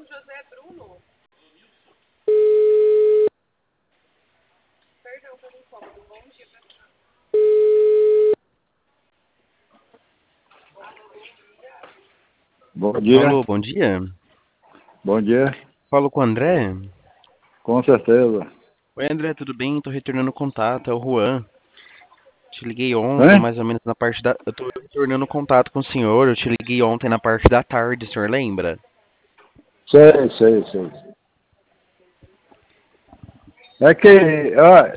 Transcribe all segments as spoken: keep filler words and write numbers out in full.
Bom dia. Alô, bom dia. Bom dia. Falo com o André? Com certeza. Oi, André, tudo bem? Tô retornando o contato, é o Juan. Te liguei ontem, Hein? mais ou menos na parte da... Eu tô retornando contato com o senhor, eu te liguei ontem na parte da tarde, o senhor lembra? Sei, sei, sei. É que, ó,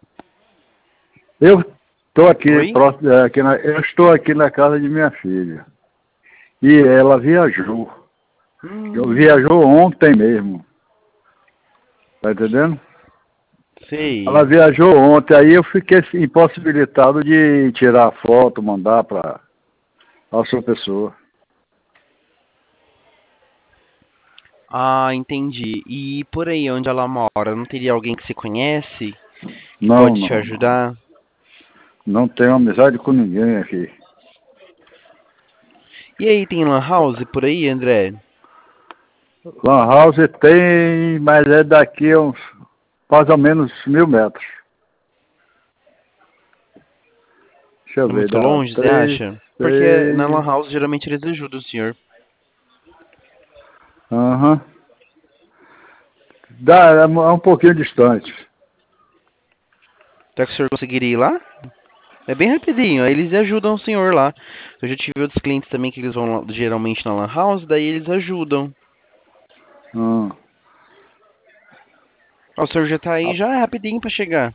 eu estou aqui Oi? próximo, é, aqui na, eu estou aqui na casa de minha filha. E ela viajou. Eu Hum, viajou ontem mesmo. Tá entendendo? Ela sei. viajou ontem, aí eu fiquei impossibilitado de tirar foto, mandar para a sua pessoa. Ah, entendi. E por aí onde ela mora, não teria alguém que se conhece, que Não, pode te não, não. ajudar? Não tenho amizade com ninguém aqui. E aí, tem lan house por aí, André? Lan House tem, mas é daqui a uns mais ou menos mil metros. Deixa eu É ver, muito dá longe, você três, acha? Porque na lan seis. house geralmente eles ajudam o senhor. Aham. Dá, é um é um pouquinho distante. Será que o senhor conseguiria ir lá? É bem rapidinho, aí eles ajudam o senhor lá. Eu já tive outros clientes também que eles vão lá- geralmente na lan house, daí eles ajudam. Ah. Ó, o senhor já tá aí, já é rapidinho pra chegar.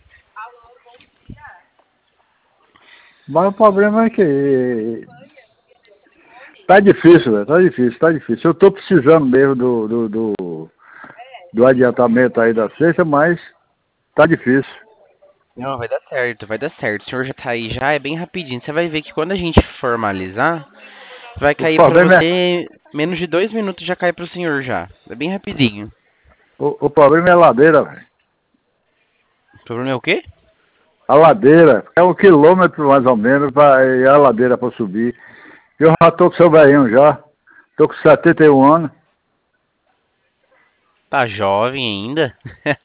Mas o problema é que tá difícil, velho. Tá difícil, tá difícil. Eu tô precisando mesmo do, do, do, do adiantamento aí da sexta, mas tá difícil. Não, vai dar certo, vai dar certo. O senhor já tá aí, já é bem rapidinho. Você vai ver que quando a gente formalizar, vai O cair pra problema é, você, menos de dois minutos já cai pro senhor já. É bem rapidinho. o, o problema é a ladeira, velho. O problema é o quê? A ladeira. É um quilômetro mais ou menos pra, e a ladeira pra subir. Eu já tô com seu velhinho já. Tô com setenta e um anos. Tá jovem ainda?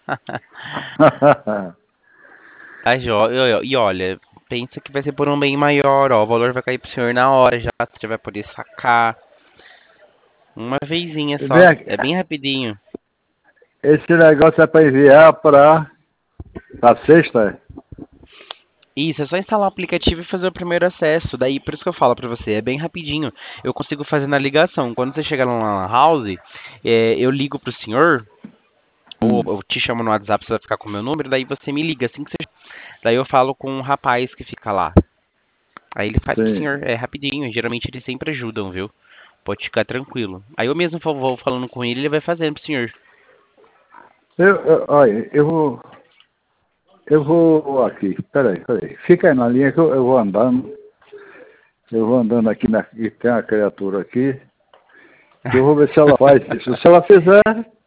Tá jovem. E olha, pensa que vai ser por um bem maior, ó. O valor vai cair pro senhor na hora já, você vai poder sacar. Uma vezinha Vem só. aqui. É bem rapidinho. Esse negócio é para enviar para a sexta? Isso, é só instalar o aplicativo e fazer o primeiro acesso. Daí, por isso que eu falo pra você, é bem rapidinho. Eu consigo fazer na ligação. Quando você chegar lá na lan house, é, eu ligo pro senhor, ou Hum, eu te chamo no WhatsApp, você vai ficar com o meu número, daí você me liga assim que você... Daí eu falo com um rapaz que fica lá. Aí ele faz pro sim. senhor, é rapidinho. Geralmente eles sempre ajudam, viu? Pode ficar tranquilo. Aí eu mesmo vou vou falando com ele, ele vai fazendo pro senhor. Eu, eu, olha, eu vou, eu vou aqui. Peraí, peraí. Fica aí na linha que eu, eu vou andando. Eu vou andando aqui, na, e tem uma criatura aqui. Eu vou ver se ela faz isso. Se ela fizer,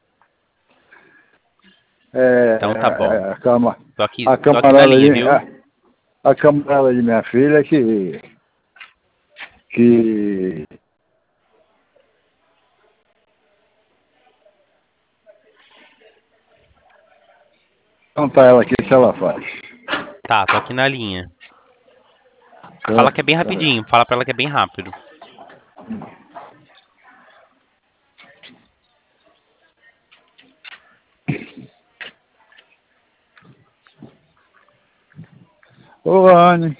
Então tá bom. é, a, cama, Tô aqui, a tô aqui na camarada linha, de, viu? a, a camarada de minha filha que, que contar ela aqui se ela faz. Tá, tô aqui na linha. Fala Tá? que é bem Peraí. rapidinho, fala pra ela que é bem rápido. Ô, Anne.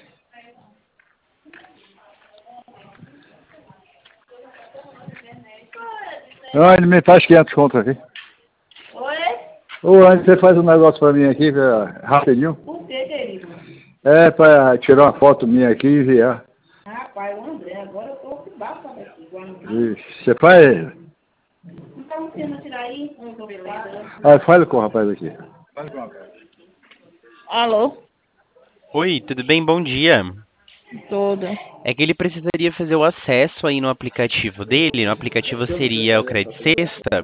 Anne, me faz quinhentos conto aqui. Oi? Ô, Anne, você faz um negócio pra mim aqui, é, rapidinho. Por que, querido? É pra tirar uma foto minha aqui e enviar. Rapaz, o André, agora eu tô ocupado aqui. O André. Ixi, você faz. Não tá conseguindo tirar aí? Não tô ocupado. Ah, fala com o rapaz aqui. Alô? Oi, tudo bem? Bom dia. Tudo. É que ele precisaria fazer o acesso aí no aplicativo dele. No aplicativo seria o Credit Sexta.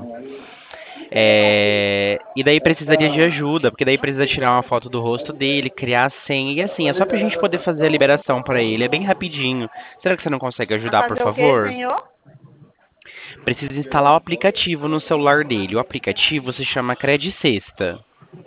É... E daí precisaria de ajuda, porque daí precisa tirar uma foto do rosto dele, criar a senha. E assim, é só pra gente poder fazer a liberação pra ele. É bem rapidinho. Será que você não consegue Vai ajudar, por fazer o quê, favor? senhor? precisa instalar o aplicativo no celular dele. O aplicativo se chama Credicesta.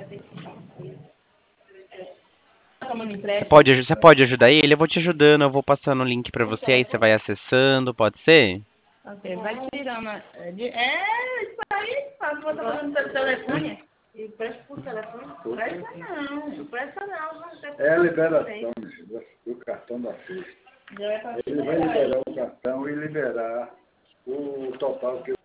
Você pode, aju- você pode ajudar ele? Eu vou te ajudando, eu vou passando o link pra você, aí você vai acessando, pode ser? Ok, vai tirando. a- É, de- é, isso aí, faz você falando pelo telefone. E presta por telefone? Presta não, presta não. É a liberação do, do cartão da Xuxa. Ele vai liberar o cartão e liberar o total que